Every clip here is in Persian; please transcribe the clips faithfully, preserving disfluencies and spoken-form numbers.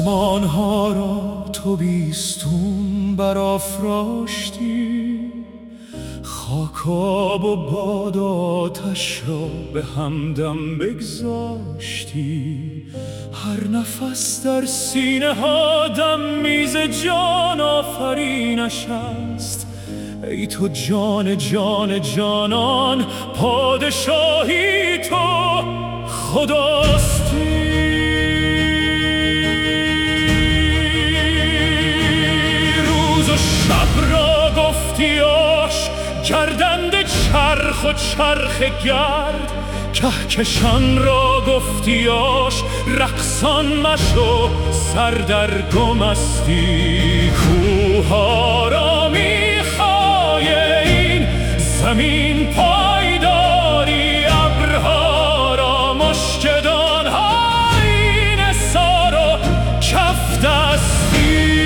آسمان ها را تو بیستون برافراشتی، خاک آب و باد آتش را به همدم بگذاشتی. هر نفس در سینه ها دم میز جان آفرینش است. ای تو جان جان جانان، پادشاهی تو خداستی. روز و شب را گفتی آش، گردنده چرخ و چرخ گرد. کهکشان را گفتی آش، رقصان مشو سر در گمستی. کوها را میخوای این زمین پایداری، ابرها را مشکدان های نثار و کف دستی.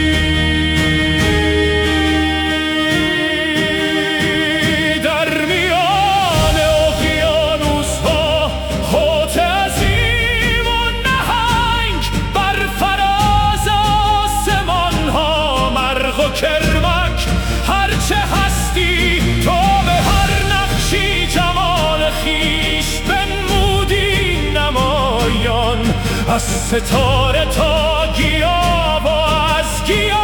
کرمک هرچه هستی تو، به هر نقشی جمال خویش بنمودی نمایان. از ستاره تا گیاه و از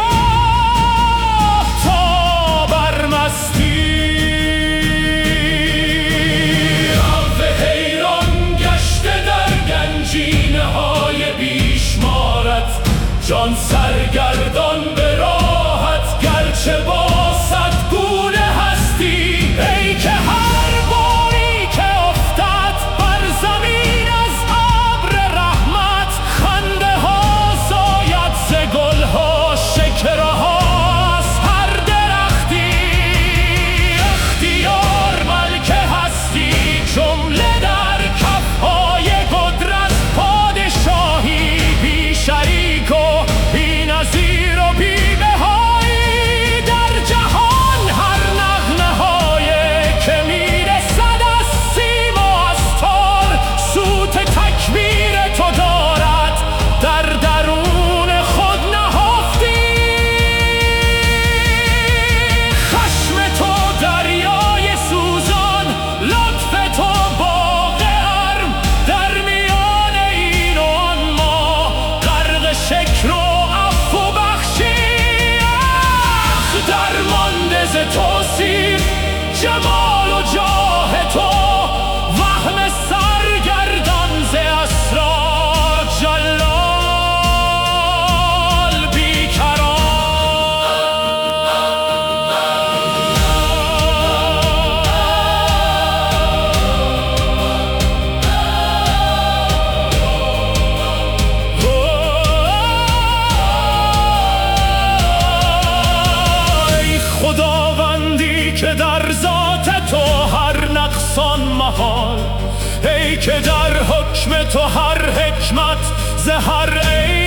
گیاه تا برمستی. رب حیران گشته در گنجینه های بیشمارت، جان سرگردان به راحت گرچه با صد گونه هستی. ای که هر باری که افتد بر زمین از ابر رحمت، خنده ها زاید ز گل ها، شکر ها از هر درختی. اختیار ملک هستی، جمله در کف های قدرت. پادشاهی بی شریک و بی نظیر و بی بهایی در جهان. هر نغمه های که میرسد از سیم و از تار، صوت تکبیر تو دارد در درون خود نهفتی. خشم تو دریای سوزان، لطف تو باغ ارم. در میان این و آن ما غرق شکر و عفو و بخشی. درمانده ز توصیف جمال و جاه تو، وهم سرگردان ز اسرار جلال بیکران. ای خداوندی که در ذات تو هر نقصان محال، ای که در حکم تو هر حکمت ز هر عیب